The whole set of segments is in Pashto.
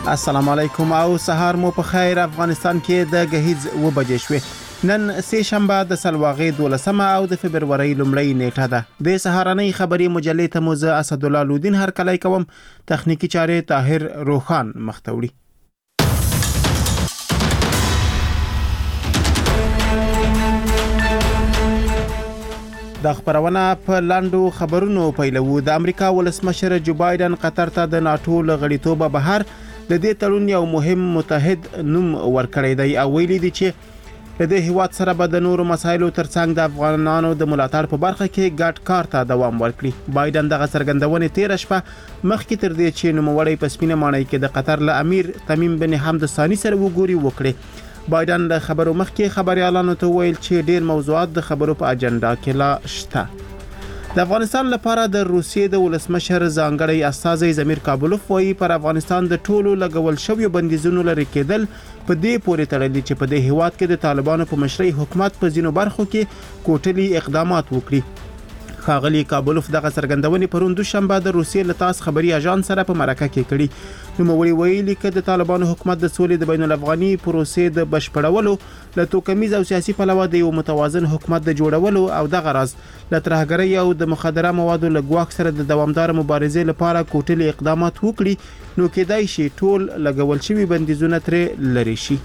السلام علیکم او سهار مو په خیر. افغانستان کې د غهیز و بجې شوې. نن سه شنبه د سلواغې 12 او د فبرवरी لومړۍ نیټه ده. د سهارنۍ خبري مجلې ته موزه اسد الله لودین هر کله کوم. تخنیکی چارې طاهر روخان مختوړي. د خبرونه په لاندو خبرونو پیلو. د امریکا ولسمشر جو بایدن قطر ته د ناتو لغړیتوب بهر د دې تړون یو مهم متحد نوم ورکړی دی او ویلي دی چې د دې هیواد سره به د نورو مسایلو ترڅنګ د افغانانو د ملاتړ په برخه کې ګډ کار ته دوام ورکړي. بایدن دغه څرګندونې تیر شپه مخکې تر دې چې نوموړی په سپینه ماڼۍ کې د قطر له امیر تمیم بن حمد ثانی سره وګوري وکړي. بایدن د خبرو مخکې خبريالانو ته ویل چې ډیر موضوعات د خبرو په اجنډا کې لا شته. د افغانستان لپاره د روسیې د ولسمشر ځانګړی استازی زمیر کابلوف وایي پر افغانستان د ټولو لګول شویو بندیزونو لري کېدل په دې پورې تړلي چې په دې هیواد کې د طالبانو په مشرۍ حکومت په ځینو برخو کې کوټلي اقدامات وکړي. خاغلی کابلوف دغه څرګندونې پرون دوشنبه د روسیې له تاس خبري اژانس سره په مرکه کې کړي. نوموړي ویلي چې د طالبانو حکومت د سولې د بین الافغاني پروسې د بشپړولو له توکمیز او سیاسي پلوه د یو متوازن حکومت د جوړولو او د غرض له ترهګرۍ او د مخدره موادو له ګواښ سره د دوامدار مبارزې لپاره کوټلي اقدامات وکړي نو کېدای شي ټول لګول شوی بندیزونه ترې لري شي.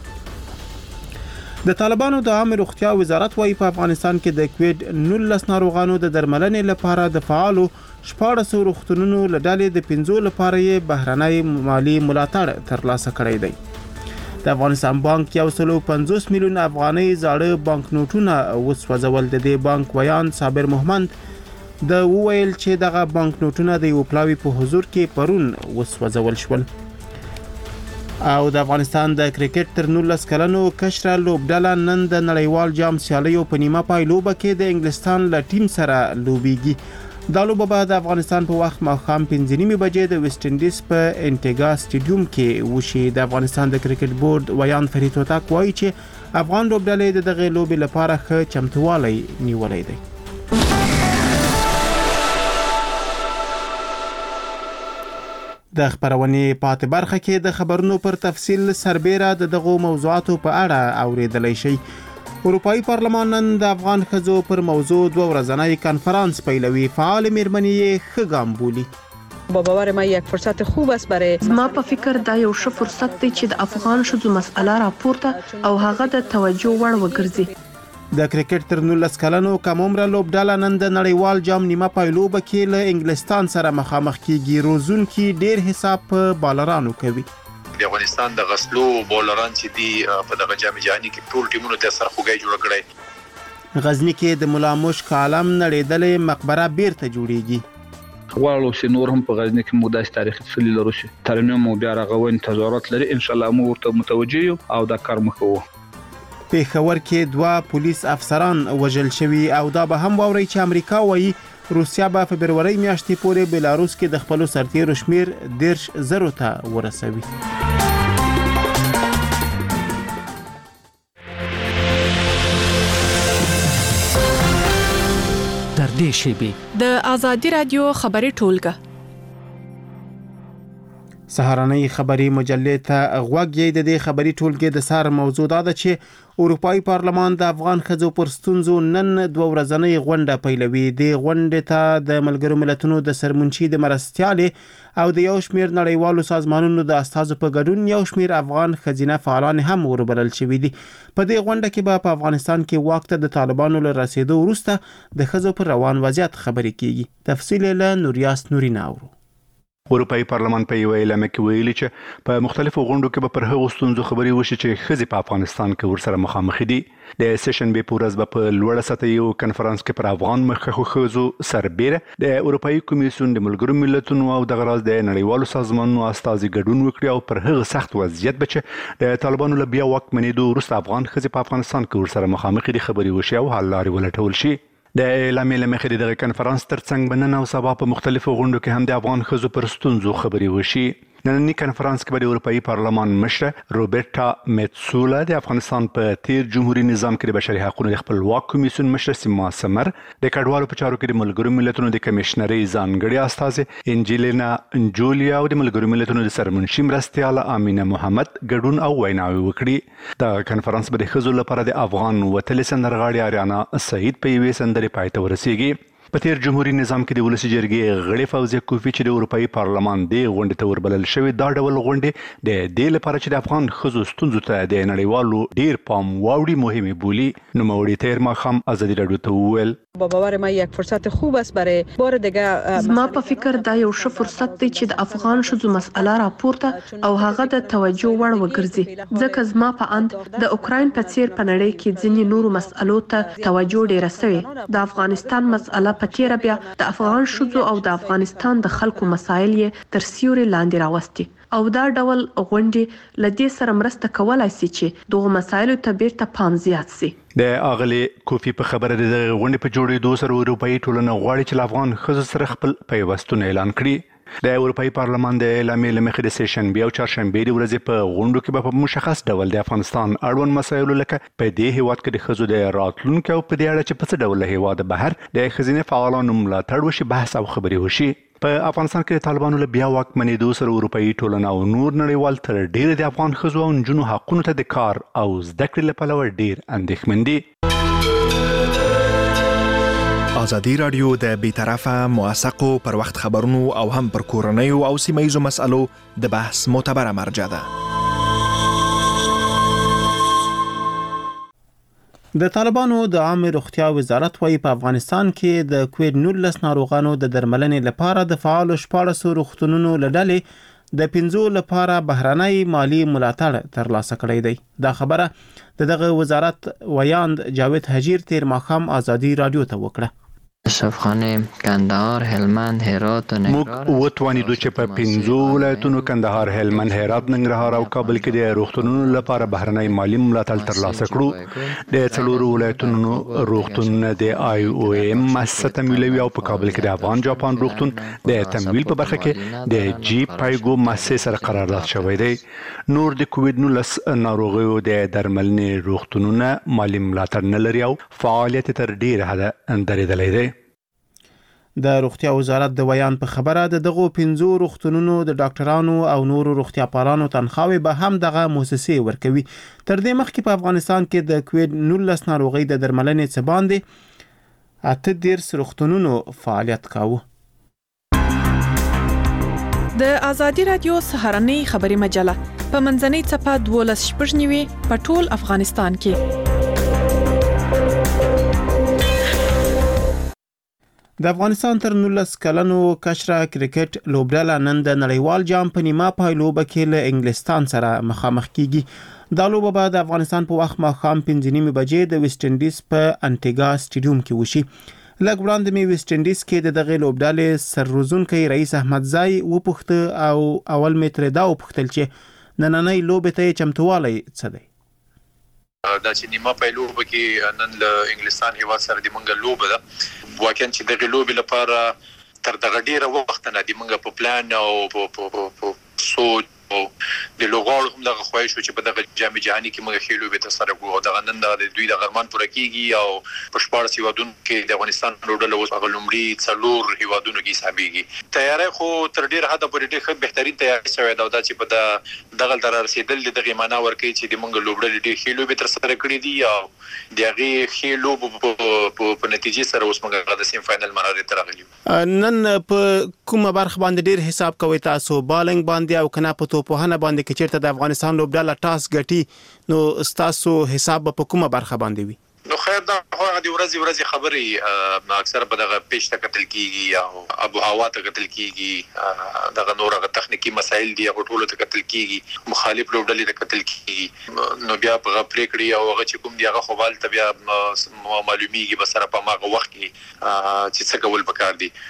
د طالبانو د عامه روغتیا وزارت وايي په افغانستان کې د کووید 19 ناروغانو د درملنې لپاره د فعالو 1400 روغتونونو له ډلې د 15 لپاره یې بهرنۍ مالی ملاتړ ترلاسه کړی دی. د افغانستان بانک 150 میلیون افغانۍ زاړه بانک نوټونه وسوځول. د دې بانک ویان صابر محمد د وویل چې دغه بانک نوټونه د یو پلاوی په حضور کې پرون وسوځول شول. او د افغانستان د کرکټ تر 19 کلنو کشره لوبډله نن د نړیوال جام سیالیو په نیمه پای لوبه کې د انګلستان له ټیم سره لوبيږي. دا لوبه به د افغانستان په وخت ماښام 5:30 بجې د ویسټ انډیز په انټیګا سټیډیوم کې وشي. د افغانستان د کرکټ بورډ ویان فرید هوتک وایي چې افغان لوبډلې دغه لوبې لپاره ښه چمتووالی نیولې دی. د خبرونې پاتې برخه کې د خبرونو پر تفصیل سربېره دغه موضوعاتو په اړه اوریدلای شي. اروپאי پارلمان نن د افغان ښځو پر موضوع 2 ورځنی کانفرانس پیلوي. فعال میرمنې یې ښه ګام بولي. با باور ما یک فرصت خوب است برای ما په فکر دا یو ښه فرصت دی چې د افغان ښځو مسأله راپورته او هغه د توجه وړ وګرځي. د کرکټ تر 19 کلنو کم عمره لوبډله نن د نړیوال جام نیمه پایلوبه کې له انګلستان سره مخامخ کیږي. روزون کې ډیر حساب په بالرانو کوي. د افغانستان د غسلو بولران چې دی په دغه جام جهاني کې ټول ټیمونو ته سرخوږی جوړ کړی. غزنی کې د مولا مشک عالم نړیدلې مقبره بیرته جوړیږي. غواړو چې نور هم په غزنی کې موداس تاریخي تسلی لرو شي. ترنم مو بیا راغوي تظاهرات لري. ان شاء الله مو ورته متوجه یو او دا کار مخو. پیښور کې 2 پولیس افسران وژل شوي او دا به هم واوري چې امریکا وایي روسیا به فبرवरी میاشتې پورې بلاروس کې د خپل سرتیرو شمیر 10,000 ته ورسوي. در دې شیبه د آزادی رادیو خبري ټولګه سهارنۍ خبري مجلې ته غوږ یې. د دې خبري ټولګې د سار موضوع دا ده چې اروپאי پارلمان د افغان ښځو پر ستونزو نن 2 ورځنۍ غونډه پیلوي. د غونډې ته د ملګرو ملتونو د سرمنشي د مرستیالې او د یو شمیر نړیوالو سازمانونو د استازو په ګډون یو شمیر افغان ښځینه فعالان هم وربلل شوي دي. په دې غونډه کې به په افغانستان کې واک ته د طالبانو له رسیدو وروسته د ښځو پر روان وضعیت خبرې کیږي. تفصیل له نوریاس نوري ناورو. اروپאי پارلمان په یو اعلامیه کې ویلي چې په مختلفو غونډو کې به پر هغو ستونزو خبرې وشي چې ښځې په افغانستان کې ورسره مخامخ دي. د سیشن به پورز په لوړه سطح یو کانفرنس کې پر افغان مخکښو ښځو سربېره د اروپאי کمیسیون د ملګرو ملتونو او د غراز د نړیوالو سازمانونو استازي ګډون وکړي او پر هغه سخت وضعیت بچ د طالبانو له بیا واک منېدو وروسته افغان ښځې په افغانستان کې ورسره مخامخ دي خبرې وشي او حل لارې ولټول شي. د اعلامیې له مخې دغه کانفرنس ترڅنګ به نن او سبا په مختلفو غونډو کې هم د افغان ښځو پر ستونزو خبرې وشي. نننی کنفرانس کې د اروپאי پارلمان مشره روبرټا میتسولا د افغانستان په تیر جمهوریت نظام کې د بشري حقوقو د خپلواک کمیسیون مشره سیما سمر د کډوالو په چارو کې د ملګرو ملتونو د کمشنري ځانګړي استاذ انجلینا جولیا او د ملګرو ملتونو د سرمنشي مرستیاله امینه محمد ګډون او ویناوي وکړي. د کنفرانس په خزو لپاره د افغان وتل سندرغاړي اریانا سعید په یوې سندرې پای ته ورسیږي. په تیر جمهوریت نظام کې د ولسی جرګې غړي فوزیه کوفی چې د اروپאי پارلمان دی غونډه ته وربلل شوی دا ډول غونډه د دې لپاره چې د افغان خزو ستونزو ته د نړیوالو ډیر پام واوړي مهمه بولی. نو موري تیر ماخام ازادي رادیو ته وویل با باور ما یک فرصت خوب است برای بار دیگه. زما په فکر دا یو ښه فرصت دی چې د افغان شذو مسأله راپورته او هغه د توجه وړ وګرځي ځکه زما په اند د اوکراین په څیر په نړۍ کې ځینې نورو مسألو ته توجه ډیره شوې. د افغانستان مسأله په تیر بیا د افغان شذو او د افغانستان د خلکو مسایل یې تر سیوري لاندې راوستي او دا ډول غونډې لدې سره مرسته کولای شي چې دغه مسایلو ته بیرته پام زیات شي. د اغلی کوفی په خبره د غونډې په جوړېدو سره اروپאי ټولنه غواړي چې افغان خزو سره خپل پیوستون اعلان کړي. د اروپאי پارلمان د اعلامیې لمخې د سیشن بیا او چهارشنبه د ورځې په غونډو کې په مشخص ډول د افغانستان اړوند مسایلو لکه په دې هیواد کې د خزو د راتلونکو او په دې اړه چې په څه ډول هیواد بهر د خزینه فعالانو ملاتړ وشي بحث او خبري وشي. په افغانستان کې د طالبانو له بیا واکمنېدو سره اروپאי ټولنه او نور نړیوال تر ډیره د افغان خزو او نجونو حقونو ته د کار او زده کړې لپاره ډیر اندېښمن دي. ازادي رادیو د بیطرفه موثقو پر وخت خبرونو او هم پر کورنیو او سیمه‌ییزو مسالو د بحث معتبره مرجع ده. د طالبانو د عامه روغتیا وزارت وايي په افغانستان کې د کووید 19 ناروغانو د درملنې لپاره د فعال 14 روغتونونو لړلې د 15 لپاره بهرنۍ مالی ملاتړ ترلاسه کړی دی. دا خبره دغه وزارت ویاند جاوید حجیر تیر ماخام ازادي رادیو ته وکړه. اشرفخانه کندهار هلمند هرات و ننګرهار موږ وتوانیدو چې په 15 ولایتونو کندهار هلمند هرات ننګرهار او کابل کې د روغتونونو لپاره بهرنۍ مالی ملاتړ ترلاسه کړو. د څلورو ولایتونو روغتونونه د آی او ام مؤسسه تمویلوي او په کابل کې د افغان جاپان روغتون د تمویل په برخه کې د جی پایګو مؤسسه سره قرارداد شوی دی. نور د کووید 19 ناروغیو د درملنې روغتونونه مالی ملاتړ نه لري او فعالیت تر ډیره حده درېدلی دی. د روغتیا وزارت د ویان په خبره د دغو 15 روغتونونو د ډاکټرانو او نورو روغتیا پالانو تنخواوي به هم دغه مؤسسې ورکوي. تر دې مخکې په افغانستان کې د کووید 19 ناروغي د درملنې څخه باندې 18 روغتونونو فعالیت کاوه. د ازادي رادیو سهارنۍ خبري مجله په منځنۍ صفحه 12 په ټول افغانستان کې. د افغانستان تر 19 کلنو کشره کرکټ لوبډله نن د نړیوال جام په نیمه پایلوبه کې له انګلستان سره مخامخ کیږي. دا لوبه به د افغانستان په وخت ماښام 5:30 بجې د ویسټ انډیز په انټیګا سټیډیوم کې وشي. لږ وړاندې می ویسټ انډیز کې د دغه لوبډلې سرروزونکي رئیس احمدزای وپوښته او اول می تر دا وپوښتل چې نننۍ لوبه ته چمتووالی څه دی. دا چې نیمه پایلوبه کې نن له انګلستان هیواد سره د منګل لوبه ده واقعا چې دغه لوبې لپاره تر دغه ډیره وخت نه دی منګه په پلان او په سوچ او د لوګاړو هم دغه خواهش چې په دغه جام جهاني کې موږ خېلو به تسره کوو. دغه نن د دوی د غرمان پوره کیږي او په 14 هیوادونو کې د افغانستان لوډل اوس هغه لومړی څلور هیوادونو کې حسابيږي. تیاری خو تر ډیر حد پورې ډیر بهترین تیاری شوی دا چې په دغه در رسیدل دغه معنا ورکړي چې د موږ لوډل ډیر خېلو به تسره کړی دي او دغه خېلو په نتیجې سره اوس موږ د سیم فائنل مرحله ته راغلي. نن په کومه برخه باندې ډیر حساب کوي تاسو بالنګ باندې او کنه په توپوهنه باندې کې چیرته د افغانستان لوبډله ټاس ګټي نو تاسو حساب په کومه برخه باندې وي؟ نو خیر دا هغه د ورځې خبرې اکثر په دغه پیش ته کتل کیږي او ابو هوا ته کتل کیږي دغه نور هغه تخنیکی مسایل دي هغه ټول ته کتل کیږي مخالف لوبډلې ته کتل کیږي. نو بیا په پریکړې او هغه چې کوم دی هغه خوبال ته بیا معلومیږي بسره په ماغه وخت کې چې څه کول پکار دي.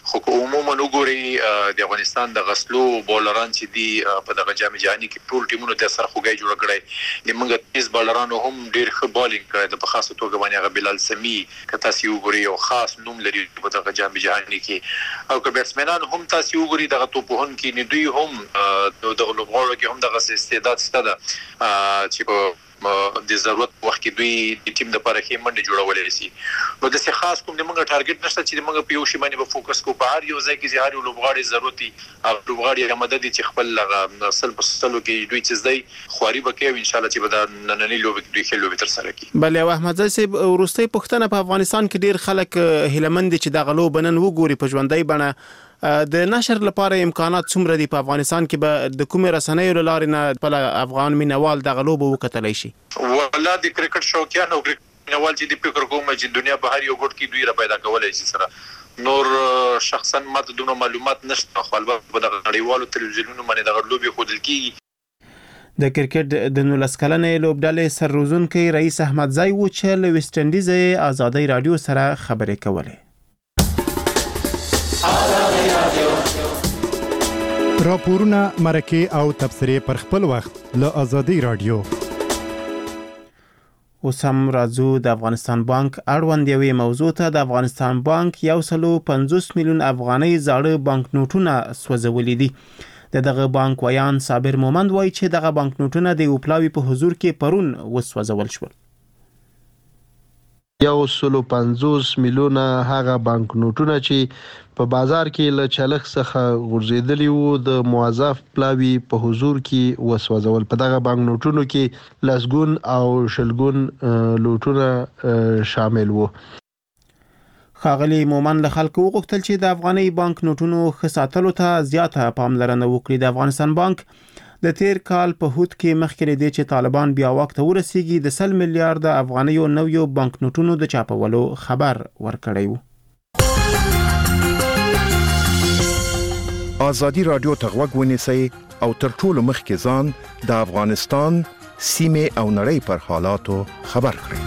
خو عموما وګوري د افغانستان د غسلو بولران چې دی په دغه جام جهاني کې ټول ټیمونو د سره خوګي جوړ کړي د موږ تیز بولرانو هم ډیر ښه بالینګ کړی د په خاصه توګه باندې هغه بلال سمي کته سی وګوري او خاص نوم لري په دغه جام جهاني کې او که بیټسمنان هم تاسو وګوري دغه توپون کې نه دوی هم دغه لوبغاړو کې هم دغه استعداد ستده چې په د ضرورت وخت کې دوی د ټیم لپاره کې منډه جوړولې شي نو د څه خاص کوم د موږ ټارګټ نشته چې موږ په یو شی باندې به فوکس کوو په هر یو ځای کې چې هر یو لوبغاړي ضرورتي او لوبغاړي مدد چې خپل سل په سلو کې دوی چې زدي خواري وکړي ان شاء الله چې به د نننۍ لوبې دوی خلک لوبې تر سره کوي بل احمد زای صاحب ورستۍ پښتنه په افغانستان کې ډیر خلک هیلمند چې د غلو بنن وګوري په ژوندۍ بڼه د نشر لپاره امکانات څومره دي په افغانستان کې به د کومه رسنیو لارې نه په افغان مینوال د غلو به وکتلای شي ولا د کرکټ شوقیان او کرکټ مینوال چې د فکر کوم چې دنیا په هر یو ګډ کې دوی را پیدا کولای شي سره نور شخصا ماته دونه معلومات نشته خو البته په دغه نړیوالو تلویزیونونو باندې دغه لوبي خودل کیږي د کرکټ د 19 کلنې لوبډلې سرروزونکي رئیس احمد زای و چې له ویسټ انډیز آزادۍ رادیو سره خبرې کولې راپورونه مرکه او تبصره پر خپل وخت له آزادۍ رادیو وسم راځو د افغانستان بانک اړوند یوې موضوع ته د افغانستان بانک 150 میلیون افغانۍ زاړه بانک نوټونه سوځولې دي دغه بانک ویان صابر مومند وایي چې دغه بانک نوټونه د اوپلاوي په حضور کې پرون وسوځول شول 150 میلیونه هغه بانک نوټونه چې په بازار کې له چلخ څخه غورځېدلی وو د موظف پلاوي په حضور کې وسوځول په دغه بانک نوټونو کې لسګون او شلګون لوټونه شامل وو خاغلی مومن له خلکو وغوښتل چې د افغاني بانک نوټونو خساتلو ته زیاته پاملرنه وکړي د افغانستان بانک د تیر کال په هوت کې مخکې د چې طالبان بیا وخت ورسیږي د 100 میلیارډ افغانیو نویو بانک نوټونو د چاپولو خبر ورکړی وو آزادی رادیو تغوږ ونیسئ او تر ټولو مخکې ځان د افغانستان سیمه او نړۍ پر حالاتو خبر کړئ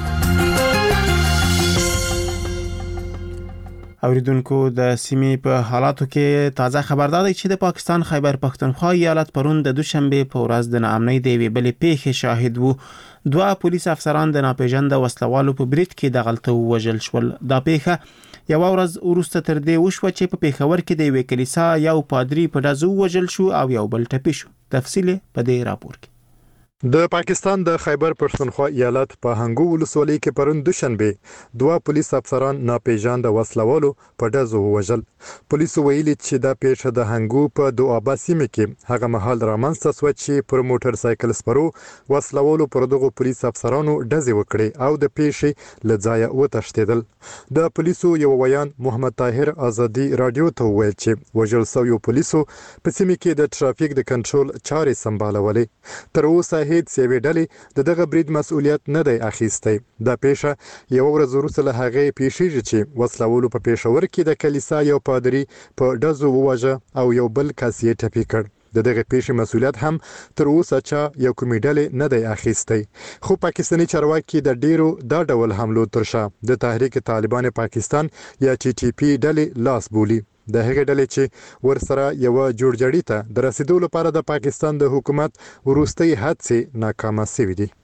اوریدونکو د سیمې په حالاتو کې تازه خبردار دی چې د پاکستان خیبر پختونخوا ایالت پرون د دوشنبه په ورځ د ناامنۍ د وی بلې پیښې شاهد وو دوه پولیس افسران د ناپېژانده وسلوالو په بریټ کې د غلطو وژل شول دا پیښه یو ورځ وروسته تر دې وشو چې په پیښور کې د یو کلیسا یو پادری په دزو وژل شو او یو بل ټپي شو تفصیل په دې راپور کې د پاکستان د خیبر پښتونخوا ایالت په هنګو ولسوالۍ کې پرون دوشنبه دوه پولیس افسران ناپېژانده وسلوالو په دزو وژل پولیسو ویلي چې دا پیښه د هنګو په دوابا سیمه کې هغه مهال رامنځته شو چې پر موټر سایکل سپرو وسلوالو پر دغه پولیس افسرانو دزې وکړي او د پیښې لځای وتښتیدل د پولیسو یو ویان محمد طاهر آزادی رادیو ته ویل چې وژل شوی پولیسو په سیمه کې د ټرافیک د کنټرول چارې سمبالولې تر اوسه هیڅ یوې ډلې دغه برید مسؤلیت نه دی اخیستی دا پیښه یو ورځ وروسته له هغې پیښیږي چې وسلوالو په پیښور کې د کلیسا یو پادری په ډزو وواژه او یو بل کس یې ټپي کړ د دغه پیښې مسؤلیت هم تر اوسه چا یو کومې ډلې نه دی اخیستی خو پاکستاني چارواکي د ډیرو دا ډول حملو تر شا د تحریک طالبان پاکستان یا ټي ټي پی ډلې لاس بولي د هغې ډلې چې ورسره یو جوړجاړي ته د رسیدو لپاره د پاکستان د حکومت وروستۍ هڅې ناکامه شوې دي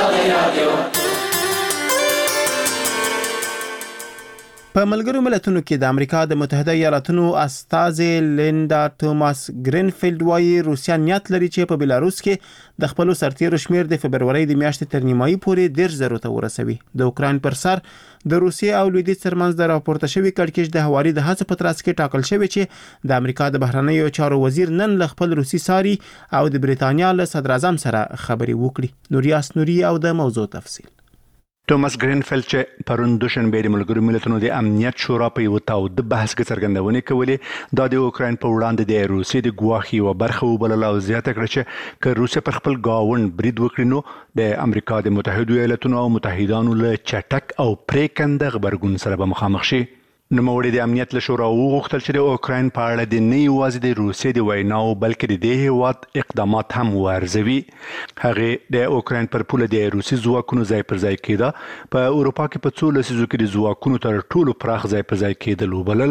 په ملګرو ملتونو کې د امریکا د متحده ایالاتونو استازي لیندا توماس گرینفیلد وايي روسیا نیت لري چې په بلاروس کې د خپل سرتیرو شمیر د فبرवरी د میاشتې تر نیمایي پورې 10,000 ته ورسوي د اوکرين پر سر د روسیې او لویدیځ ترمنځ د راپورته شوی کړکېچ د هواري د هڅو په ترڅ کې ټاکل شوی چې د امریکا د بهرنیو چارو وزیر نن له خپل روسي ساري او د بریتانیا له صدر اعظم سره خبري وکړي نوریاس نوري او د موضوع تفصیل توماس گرینفیلد چې پرون دوشنبه د ملګرو ملتونو د امنیت شورا په یو تاوده بحث کې څرګندونه کولې دا د اوکرين په وړاندې د روسي د ګواخي او برخه وبلل او زیاته کړ چې که روسیا پر خپل گاوند برید وکړي نو د امریکا د متحده ایالاتونو او متحدانو له چټک او پریکنده خبرګون سره به مخامخ شي نوموړي د امنیت له شورا وغوښتل چې د اوکرين په اړه د نه یوازې د روسیې د ویناو بلکې د دې هیواد اقدامات هم وارزوي هغه د اوکرين پر پوله د روسي ځواکونو ځای پر ځای کېده په اروپا کې په څو لسیزو کې د ځواکونو تر ټولو پراخ ځای پر ځای کېدل وبلل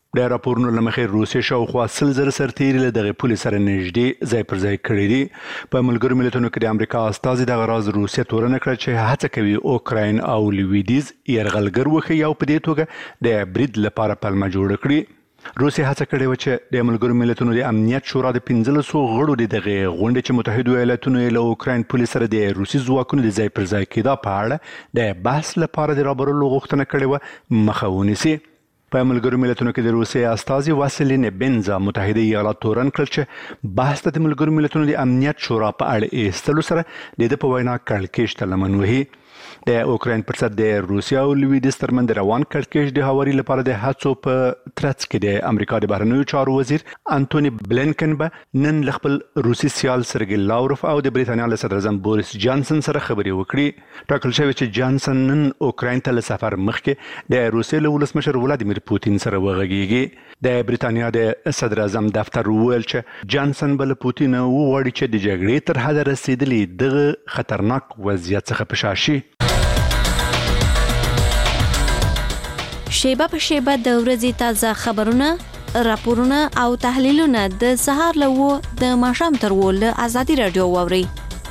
د راپورونو لمخې روسیې شاوخوا 100,000 سرتیري له دغه پولې سره نږدې ځای پر ځای کړي دي. په ملګرو ملتونو کې د امریکا استازي دغه راز روسیې تورنه کړه چې هڅه کوي اوکراین او لویدیز یرغلګر وښيي او په دې توګه د برید لپاره پلمه جوړه کړي. روسیې هڅه کړې وه چې د ملګرو ملتونو د امنیت شورا د 1500 غړو د دغې غونډې چې متحدو ایالاتونو یې له اوکراین پولې سره د روسي ځواکونو د ځای پر ځای کېدا په اړه د بحث لپاره د رابرلو غوښتنه کړې وه مخه ونیسي. په ملګرو ملتونو کې د روسیې استازي واسیلی نیبنزا متحده ایالات تورن کړل چې بحث ته د ملګرو ملتونو د امنیت شورا په اړه ایستلو سره د ده په وینا کړکېچ ته لمن وهي. د اوکراین پر ضد د روسیا او لویدیځ ترمنځ روان کړکېچ د هواري لپاره د هڅو په ترڅ کې د امریکا د بهرنیو چارو وزیر انټونی بلینکن به نن له خپل روسي سیال سرګی لاوروف او د بریتانیا له صدراعظم بوریس جانسن سره خبرې وکړي. ټاکل شوی چې جانسن نن اوکراین ته له سفر مخکې د روسیې له ولسمشر ولادیمیر پوتین سره وغږیږي. د بریتانیا د صدراعظم دفتر وویل چې جانسن به له پوتین وغواړي چې د جګړې تر حده رسیدلي دغه خطرناک وضعیت څخه په شا شي. شیبه په شیبه د ورځې تازه خبرونه، راپورونه او تحلیلونه د سهار له 9 د ماښام تر 10 له ازادي رادیو واورئ.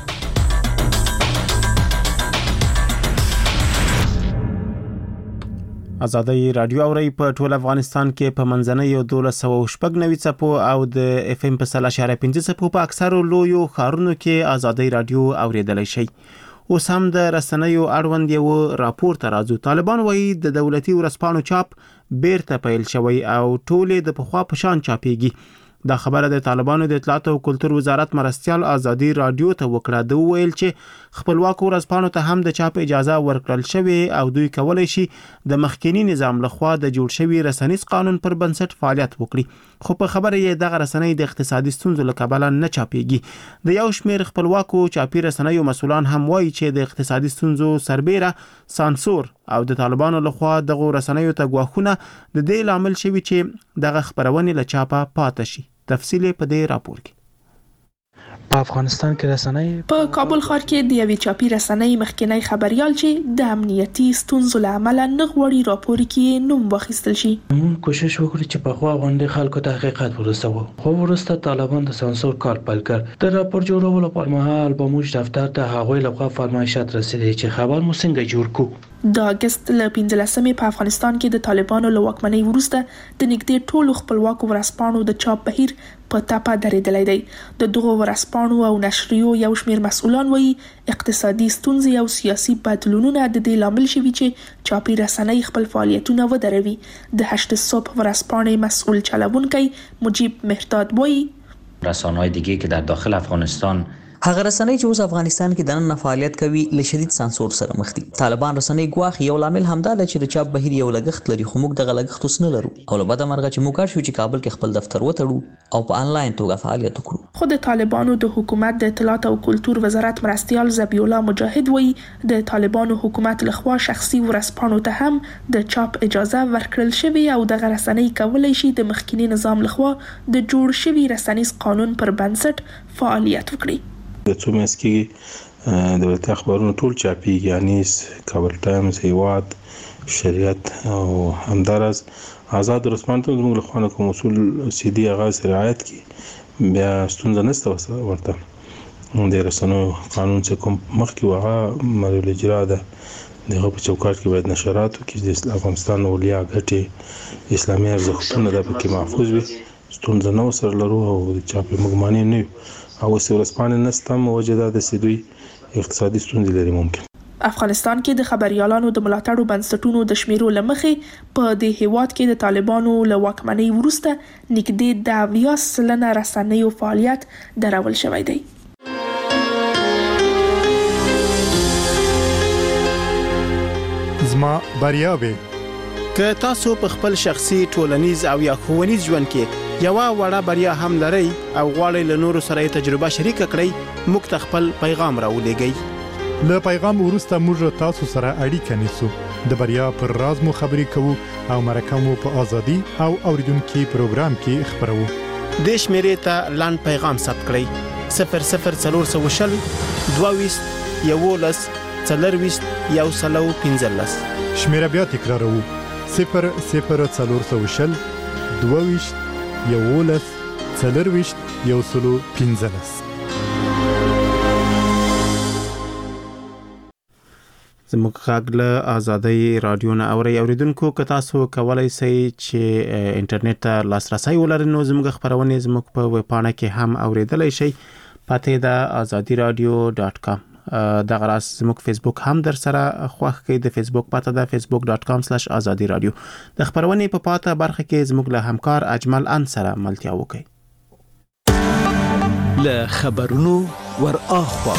ازادي رادیو اورئ په ټول افغانستان کې په منځنۍ 1290 څپو او د اف ام په 3.5 څپو په اکثرو لویو ښارونو کې ازادي رادیو اوریدلای شئ. اوس هم د رسنیو اړوند یو راپور ته راځو. طالبان وایي د دولتي ورځپاڼو چاپ بیرته پیل شوی او ټولې د پخوا په شان چاپیږي. دا خبره د طالبانو د اطلاعات او کلتور وزارت مرستيال ازادي رادیو ته وکړه. د ویل چې خپلواک ورځپاڼو ته هم د چاپ اجازه ورکړل شوی او دوی کولای شي د مخکینی نظام لخوا د جوړ شوی رسنیز قانون پر بنسټ فعالیت وکړي. خو په خبره یې دغه رسنۍ د اقتصادي ستونزو له کبله نه چاپیږي. د یو شمېر خپلواکو چاپی رسنیو مسولان هم وایي چې د اقتصادي ستونزو سربېره سانسور او د طالبانو لخوا دغه رسنیو ته غواخونه د دې لامل شوی چې دغه خبرونه له چاپه پاتې شي. تفصیل په دې راپور کې. په افغانستان کې رسنۍ په کابل ښار کې د یوې چاپی رسنۍ مخکنی خبريال چې د امنیتي ستونزو له امله نه غوړي راپور کې نوم واخیستل شي. موږ کوشش وکړو چې په خوا غونډې خلکو ته حقیقت ورسوو. خو وروسته طالبان د سانسور کار پیل کړ. د راپور جوړولو پر مهال به موږ دفتر ته هغوی لخوا فرمایشات رسیدي چې خبر مو څنګه جوړ کړو. د اگست له 15مې په افغانستان کې د طالبانو له واکمنۍ وروسته د نږدې ټولو خپلواکو ورځپاڼو د چاپ بهیر په ټاپه درېدلی دی. د دغو ورځپاڼو او نشریو یو شمېر مسؤلان وایي اقتصادي ستونزې او سیاسي بدلونونه د دې لامل شوي چې چاپی رسنۍ خپل فعالیتونه ودروي. د 8 صبح ورځپاڼې مسؤل چلوونکی مجیب مهرداد وایي رسانه‌های دیگه که در داخل افغانستان هغه رسنۍ چې اوس افغانستان کې د نن فعالیت کوي له شدید سانسور سره مخ دي. طالبان رسنۍ ګواخ یو لامل همدا ده چې د چاپ بهیر یو لګښت لري، خو موږ دغه لګښت اوس نه لرو او له بده مرغه چې موږ کار شو چې کابل کې خپل دفتر وتړو او په انلاین توګه فعالیت وکړو. خو د طالبانو د حکومت د اطلاعات او کلتور وزارت مرستيال ذبیح الله مجاهد وایي د طالبانو حکومت لخوا شخصي ورځپاڼو ته هم د چاپ اجازه ورکړل شوی او دغه رسنۍ کولای شي د مخکینی نظام لخوا د جوړ شوی رسنیز قانون پر بنسټ فعالیت وکړي. د څو میاشتې کې دولتي اخبارونو ټول چاپیږي، یعنی کابل ټایمز، هیواد، شریعت او همدارس آزاد ورځپاڼو ته زموږ له خوا کوم اصول سیدي آغاز رعایت کړي بیا ستونزه نشته ورته. د رسنیو قانون چې کوم مخکې هغه مرحله اجرا ده دغه په چوکاټ کې باید نشرات وکړي د افغانستان اولیا ګټې اسلامي ارزښتونه د پکې محفوظ وي. ستونزه نو سره لرو او چاپی مګمانې نه او ورځپاڼې نستم وجدا د سیدوی اقتصادي ستونزې لري. ممکن افغانستان کې د خبريالانو د ملاتړو بنسټونو د شمیرو لمخې په دې هیواد کې د طالبانو له واکمنۍ وروسته نږدې 10% رسنیو فعالیت درول شوی دی. زما بریاوي که تاسو په خپل شخصي ټولنیز او یا ښوونیز ژوند کې یو وړه بریا هم لرئ او غواړئ له نورو سره تجربه شریک کړئ، موږ ته خپل پیغام راولېږئ. له پیغام وروسته موږ تاسو سره اړیکه نیسو، د بریا پر راز مو خبرې کوو او مرکه مو په ازادي او اوریدونکو پروګرام کې خبرو. د شمیرې ته لاند پیغام ثبت کړئ 00420 22 11 40 115. شمیره بیا تکراروو 00420 22 11 24 115. زموږ غږ له آزادۍ رادیو نه اوریدونکو که تاسو کولای شئ چې انټرنیټ ته لاسرسی ولرئ نو زموږ خبرونه زموږ په ویب پاڼه کې هم اوریدلای شئ. پته دا azadiradio.com. دغه راس زموږ فیسبوک هم در سره خوښ کړئ. د فیسبوک پته دا facebook.com/azadiradio. د خبرونه په پاته برخه کې زموږ له همکار اجمل ان سره ملتیا وکړئ. له خبرونو ور اخوا.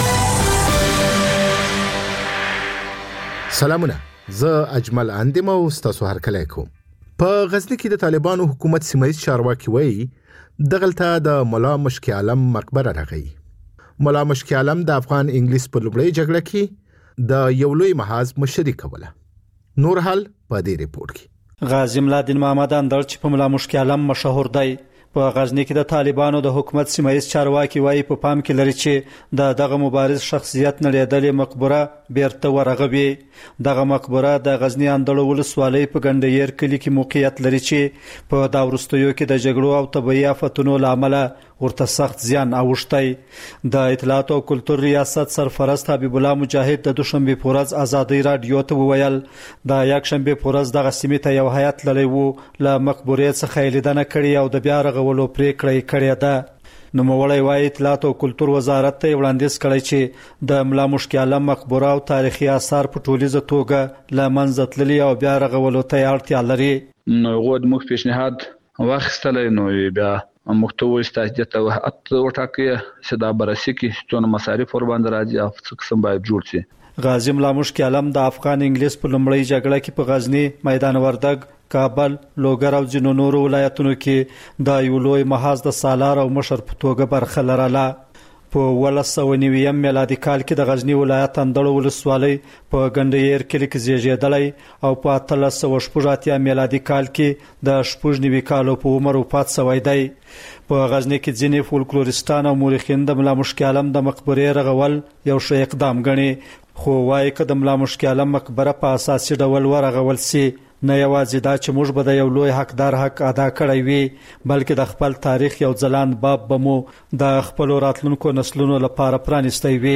سلامونه، زه اجمل اندم او تاسو هرکلی کوم. په غزنی کې د طالبانو حکومت سیمایي چارواکي وایي دغلته د مولا مشکي عالم مقبره راغی. مولا مشکي عالم د افغان انګلیس په لومړۍ جګړه کې د یو لوی محاذ مشري کوله. نور حال په دې ریپورت کې. غازی ملادین محمد اندړ چې په مولا مشکي عالم مشهور دی په غزنی کې د طالبانو د حکومت سیمایي چارواکي وایي په پام کې لري چې دغه مبارز شخصیت نړیدلې مقبره بیرته ورغوي. دغه مقبره د غزنی اندړ ولسوالۍ په ګندیر کلی کې موقعیت لري چې په دا وروستیو کې د جګړو او طبيعي آفتونو لامل ورته سخت زیان اوښتی. د اطلاعات او کلتور ریاست سرپرست حبیب الله مجاهد د دوشنبه په ورځ آزادۍ رادیو ته وویل د یکشنبه په ورځ دغه سیمې ته یو هیئت للی وو له مقبرې څخه لیدنه کړې او د بیا رغولو پریکړه کړې ده. نوموړی وايي اطلاعات او کلتور وزارت ته وړاندیز کړی چې د مولا مشکي عالم مقبره او تاریخي آثار په ټولیزه توګه له منځه تللي او بیا رغولو ته اړتیا لري. نو غوډ مخ پیشنهاد واخیستلی نو بیا محتوی استاجیت او حت وټاکي چې دا بررسي کې څونه مصارف ور باندې راځي او څه قسم باید جوړ شي. غازی ملا مشکي عالم د افغان انګلیس په لومړۍ جګړه کې په غزنی، میدان وردګ، کابل، لوګر او ځینو نورو ولایتونو کې د یو لوی محاذ د سالار او مشر په توګه برخه لرله. په 1990 میلادي کال کې د غزنی ولایت اندړ ولسوالۍ په ګندیر کلی کې زیږیدلی او په 1388 میلادي کال کې د 90 کالو په عمر وفات شوی دی. په غزنی کې ځینې فولکلوریستان او مورخین د مولا مشکي عالم د مقبرې رغول یو ښه اقدام ګڼي، خو وايي که د مولا مشکي عالم مقبره په اساسي ډول ورغول سي نه یوازې دا چې موږ به د یو لوی حقدار حق ادا کړی وي بلکې د خپل تاریخ یو ځلان باب به مو د خپل راتلونکو نسلونو لپاره پرانیستی وي.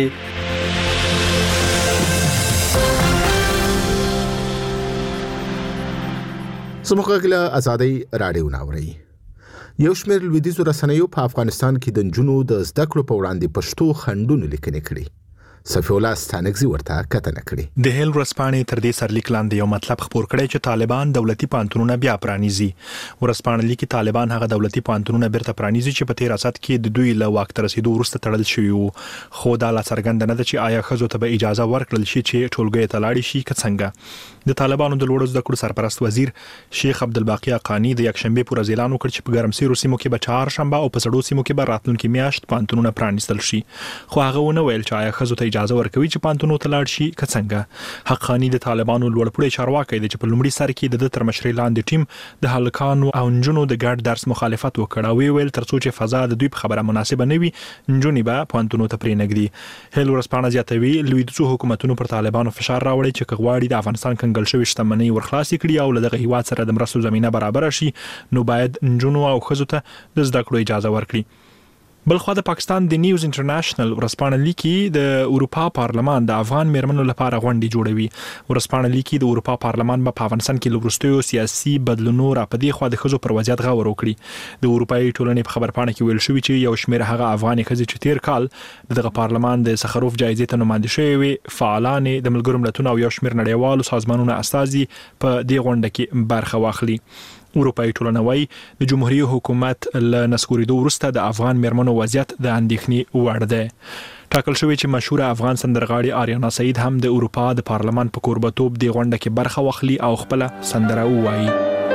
زموږ غږ له آزادۍ رادیو نه اورئ. یو شمېر لویدیځو رسنیو په افغانستان کې د نجونو د زده کړو په وړاندې پښتو خنډونه لیکنې کړي. صفی الله ستانکزی ورته کتنه کړي. د هیل ورسپانې تر دې سرلیک لاندې یو مطلب خبر کړی چې طالبان دولتي پانتونونه بیا پرانیزي. ورسپانې لیکي طالبان هغه دولتي پانتونونه بیرته پرانیزي چې په 13 کې د دوی له واک ته رسیدو وروسته تړل شوی وو. خو دا لا څرګنده نه ده چې آیا ښځو ته به اجازه ورکړل شي چې ټولګي ته لاړ شي که څنګه. د طالبانو د لوړو زده کړو سرپرست وزیر شیخ عبدالباقی حقانی د یکشنبه پر ورځ اعلان وکړ چې په ګرمسیرو سیمو کې به چهارشنبه او په سړو سیمو کې به راتلونکي میاشت پانتونونه پرانیستل شي. خو هغه ونه ویل چې آیا ښځو ته اجازه ورکوي چې پانتونو ته لاړ شي که څنګه. حقانی د طالبانو لوړپوړی چارواکي دی چې په لومړي سر کې د تر مشرۍ لاندې ټیم د هلکانو او نجونو د ګډ درس مخالفت وکړ او ویل ترڅو چې فضا د دوی په خبره مناسبه نه وي نجونې به پانتونو ته پرې نږدي. هیل ورسپانه زیاتوي لویدیځو حکومتونو پر طالبانو فشار راوړي چې کغواړي د افغانستان کنګل شوی شتمنۍ ورخلاصي کړي او له دغه هیواد سره د مرستو زمينه برابر شي نو باید نجونو او ښځو ته د زده کړو اجازه ورکړي. بلخوا د پاکستان د نیوز انټرنیشنل ورسپانه لیکي د اروپا پارلمان د افغان میرمنو لپاره غونډې جوړوي. ورسپانه لیکي د اروپا پارلمان په افغانستان کې لوبرستیو سیاسي بدلونونو را پدې خو د ښځو پر وضعیت غور وکړي. د اروپאי ټولنې په خبرپاڼه کې ویل شوی چې یو شمېر هغه افغاني ښځې چې تیر کال دغه پارلمان د سخروف جایزې ته نوماندې شوی وي فعالان د ملګرو ملتونو او یو شمېر نړیوالو سازمانونو استازي په دې غونډه کې برخه واخلي. اروپאי ټولنه وايي د جمهوریت حکومت له نسکوریدو وروسته د افغان میرمنو وضعیت د اندېښنې وړ دی. ټاکل شوی چې مشهور افغان سندرغاړي آریانا سعید هم د اروپا د پارلمان په کوربتوب د غونډه کې برخه واخلي او خپل سندره ووایي.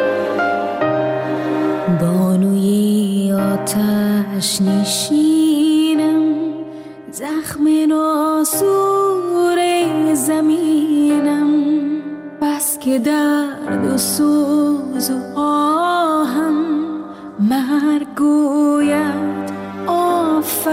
بانوی آتش نشینم زخم ناسور زمینم بس که درد و سوز و آهم مرگ گوید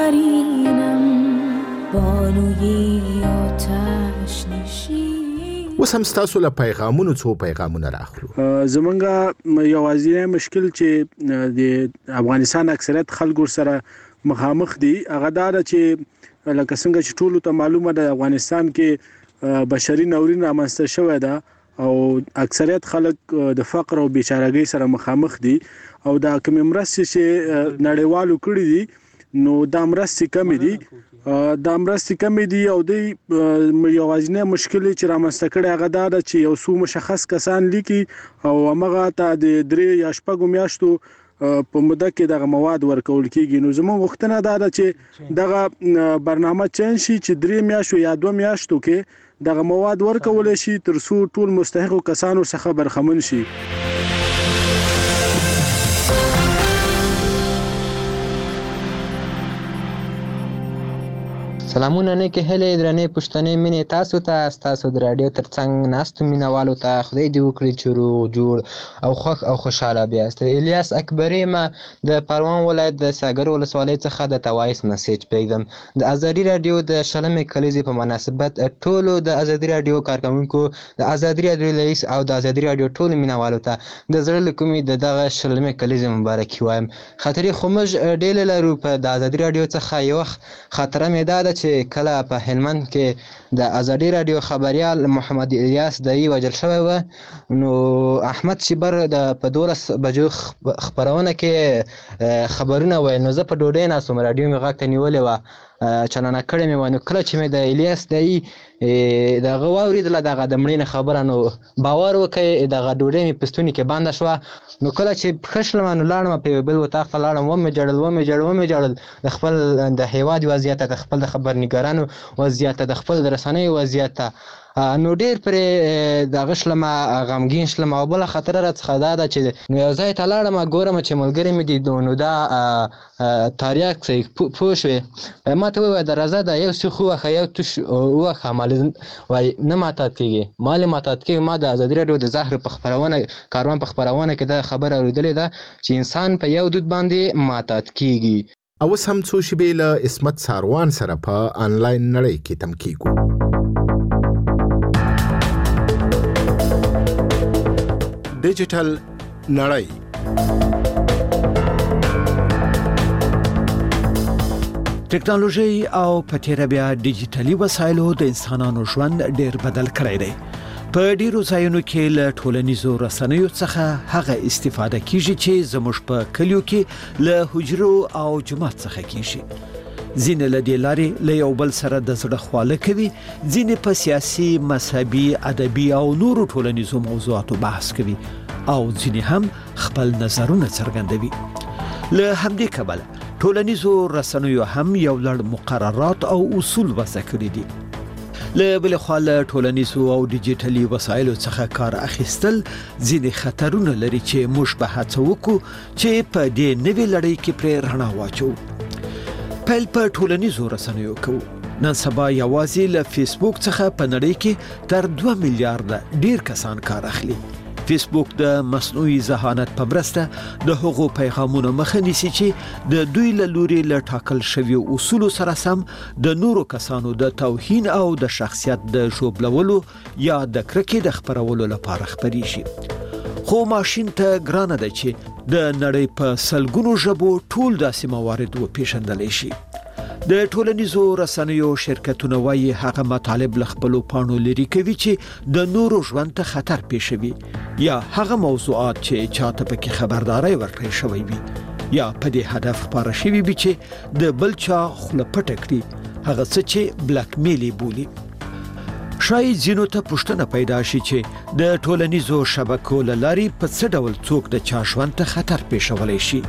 آفرینم بانوی آتش نشینم. اوس هم ستاسو له پیغامونو څو پیغامونه راخلو. زمونږ یوازینی مشکل چې د افغانستان اکثریت خلکو سره مخامخ دي هغه دا چې لکه څنګه چې ټولو ته معلومه ده افغانستان کې بشري ناورین رامنځته شوی ده او اکثریت خلک د فقر او بیچارهګۍ سره مخامخ دي او دا کوم مرستې چې نړیوالو کړې دي نو دا مرستې کمې دي او د یوازینی مشکل چې رامنځته کړی هغه دا ده چې یو څو مشخص کسان لیکي او هغه ته د 3 یا 4 میاشتو په موده کې دغه مواد ورکول کیږي. نو زموږ غوښتنه دا ده چې دغه برنامه چین شي چې 3 میاشتو یا 2 میاشتو کې دغه مواد ورکول شي تر څو ټول مستحق کسانو څخه برخمن شي. سلامونه نه کې هلې درنې پښتنې مینې تاسو د رادیو ترڅنګ ناستو مینوالو ته خدای دې وکړي چې روغ جوړ او خوښ او خوشاله بیاست. الیاس اکبری ما د پروان ولایت د ساګر ولسوالۍ څخه د توایس میسج پیغام د ازادي رادیو د شلمې کلیزې په مناسبت ټولو د ازادي رادیو کارکونکو د ازادي رادیو رئیس او د ازادي رادیو ټولو مینوالو ته د زړه له کومې دغه شلمې کلیزې مبارکي وایم. خاطرې خو موږ ډېر لرو په د ازادي رادیو څخه یو خاطره مې دا ده چې کله په هلمند کې د ازادي رادیو خبريال محمد الیاس دای وجل شوی و نو احمد شبر د په 12 بجو خبرونه کې خبرونه وای نو زه په ډوډۍ ناسوم رادیو می غاکته نیولې و چلنه کړې مې ونه کله چې مې د الیاس دای دغه واوریدله دغه د مړینې خبره نو باور وکړي دغه ډوډۍ مې پستونی کې بنده شو نو کله چې خښلم نو لاړم په بل وطاق ته لاړم و مې جړل د خپل د هیواد وضعیت د خپل د خبرنګارانو وضعیت د خپل د رسنۍ وضعیت نو ډیر پر د غشلمه غمګین شلم او بل خطر راڅخه دا چې نو یو ځای ته لاړم ګورم چې ملګری مې دي نو دا تاریخ څخه پوښوي ما ته وای د رضا د یو څه خو خیاو توش او خمال وای نه ماتات کیږي مال ماتات کیږي ما د ازادي رادیو د زهر په خبرونه کاروان په خبرونه کې د خبر اوریدلې ده چې انسان په یو دود باندې ماتات کیږي. او سم څو شی له اسمت ساروان سره په انلاین نړۍ کې تم کیږي. ډیجیټل نړۍ ټکنالوژي او په تیر بیا ډیجیټلي وسایلو د انسانانو ژوند ډیر بدل کړی دی. په ډیرو ځایونو کې له ټولنیزو رسنیو څخه هغه استفاده کیږي چې زموږ په کلیو کې له حجرو او جماعت څخه کیږي. ځینې له دې لارې له یو بل سره د زړه خواله کوي، ځینې په سیاسي، مذهبي، ادبي او نورو ټولنیزو موضوعاتو بحث کوي او ځینې هم خپل نظرونه څرګندوي. له همدې کبله ټولنیزو رسنیو هم یو لړ مقررات او اصول وضع کړي دي. له بل خوا له ټولنیزو او ډیجیټلي وسایلو څخه کار اخیستل ځینې خطرونه لري چې موږ به هڅه وکړو چې په دې نوې لړۍ کې پرې رڼا واچو. پیل په ټولنیزو رسنیو کوو. نن سبا یوازې له فیسبوک څخه په نړۍ کې تر 2 میلیارډ ډیر کسان کار اخلي. فیسبوک د مصنوعي ذهانت په مرسته د هغو پیغامونو مخه نیسي چې د دوی له لوري له ټاکل شویو اصولو سره سم د نورو کسانو د توهین او د شخصیت د ژوبلولو یا د کرکې د خپرولو لپاره خپري شي. خو ماشین ته ګرانه ده چې د نړۍ په سلګونو ژبو ټول داسې موارد وپېژندلی شي. د ټولنیزو رسنیو شرکتونه وايي هغه مطالب له خپلو پاڼو لري کوي چې د نورو ژوند ته خطر پېښوي یا هغه موضوعات چې چاته پکې خبرداري ورکړل شوی وي یا په دې هدف خبره شوی وي چې د بل چا خوله پټه کړي، هغه څه چې بلاک میل بولي. شاید ځینو ته پوښتنه پیدا شي چې د ټولنیزو شبکو له لارې په څه ډول څوک د چا ژوند ته خطر پېښولی شي.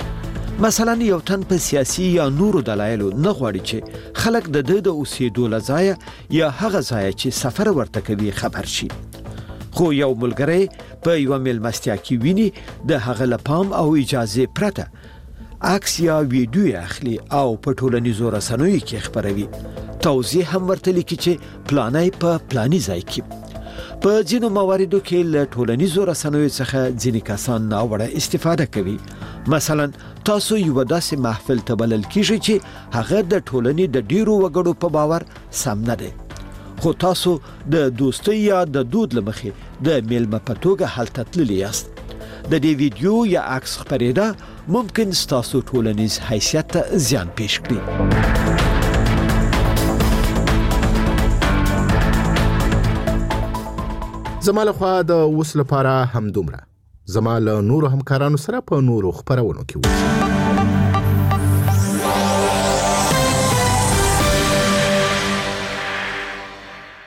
مثلا یو تن په سیاسي یا نورو دلایلو نه غواړي چې خلک د د اوسېدو له ځایه یا هغه ځایه چې سفر ورته کوي خبر شي. خو یو ملګری په یو میلمستیا کې ویني د هغه له پام او اجازه پرته عکس یا ویډیو اخلي او په ټولنیزو رسنیو کې خبروي. توضیح هم ورته لیکي چې پلانای په پلاني ځای کې. په ځینو مواردو کې له ټولنیزو رسنیو څخه ځینې کسان ناوړه استفاده کوي. مثلا تاسو یو داسې محفل ته بلل کیږي چې هغه د ټولنې د ډیرو وګړو په باور سم نه دی، خو تاسو د دوستۍ یا د دود لمخې د میلمه په توګه هلته تللی یاست. د دې ویډیو یا عکس خپرېدا ممکن ستاسو ټولنیز حیثیت ته زیان پیښ کړي. زما له خوا د اوس لپاره همدومره. زما له نورو همکارانو سره په نورو خپرونو کې